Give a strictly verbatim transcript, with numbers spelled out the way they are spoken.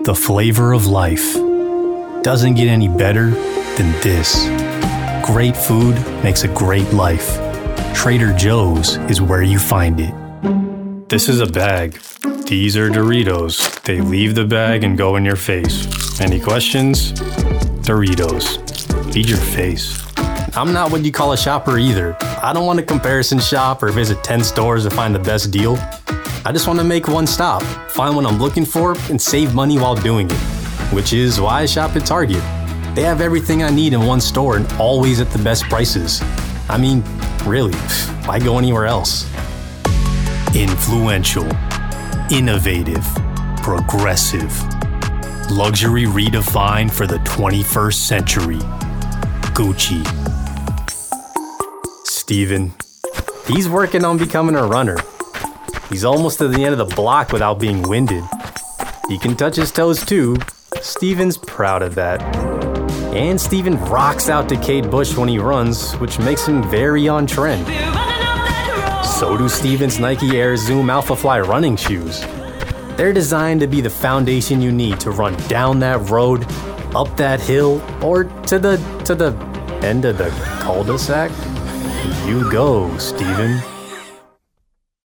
The flavor of life doesn't get any better than this. Great food makes a great life. Trader Joe's is where you find it. This is a bag. These are Doritos. They leave the bag and go in your face. Any questions? Doritos. Feed your face. I'm not what you call a shopper either. I don't want to comparison shop or visit ten stores to find the best deal. I just want to make one stop, find what I'm looking for, and save money while doing it. Which is why I shop at Target. They have everything I need in one store and always at the best prices. I mean, really, why go anywhere else? Influential, innovative, progressive. Luxury redefined for the twenty-first century. Gucci. Steven, he's working on becoming a runner. He's almost to the end of the block without being winded. He can touch his toes too. Steven's proud of that. And Steven rocks out to Kate Bush when he runs, which makes him very on trend. So do Steven's Nike Air Zoom Alpha Fly running shoes. They're designed to be the foundation you need to run down that road, up that hill, or to the to the end of the cul-de-sac. You go, Steven.